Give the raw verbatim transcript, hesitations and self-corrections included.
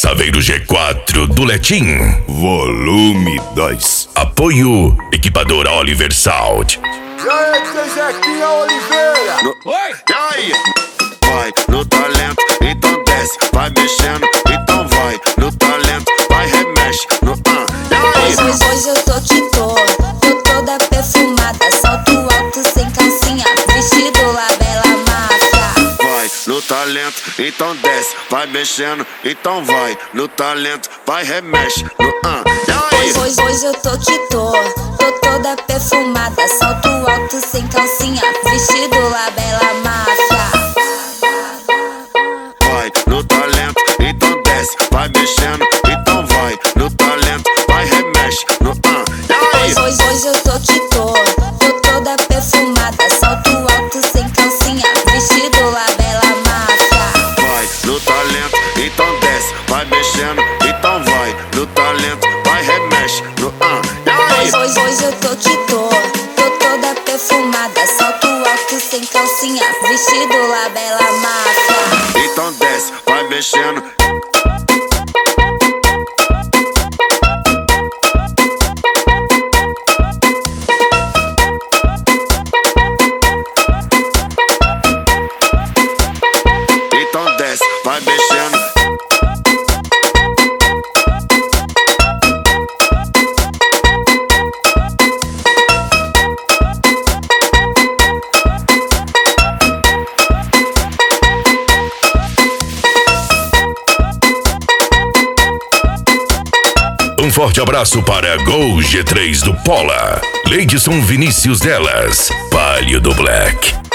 Saveiro G quatro do Letim. Volume dois. Apoio Equipadora Oliver Sound. E aí, D J Zequinha Oliveira. No... Oi! E aí? Vai no talento, então desce. Vai mexendo, então vai no talento. Vai, remexe no ah. E aí? Hoje, hoje, hoje eu tô que tô, tô toda perfumada. Salto alto sem calcinha, vestido lá bela máfia. Vai no talento, então desce. Vai mexendo, então vai no talento. Vai, remexe no ah. E aí? Hoje, hoje, hoje eu tô que tô, tô toda perfumada. Salto alto sem calcinha, vestido lá bela máfia. Vai no talento, então desce. Vai mexendo, então vai no talento. Vai, remexe no ah. E aí? Hoje, hoje, hoje eu tô que tô, tô toda perfumada. Salto alto sem calcinha, vestido lá bela máfia. Vai no talento, então desce. Vai mexendo, então vai no talento. Vai, remexe no ah. E aí? Hoje, hoje, hoje eu tô que tô, tô toda perfumada. Salto alto sem calcinha, vestido lá bela máfia. Então desce, vai mexendo. Então desce, vai mexendo. Um forte abraço para Gol G três do Pola, Leidson Vinícius Delas, Palio do Black.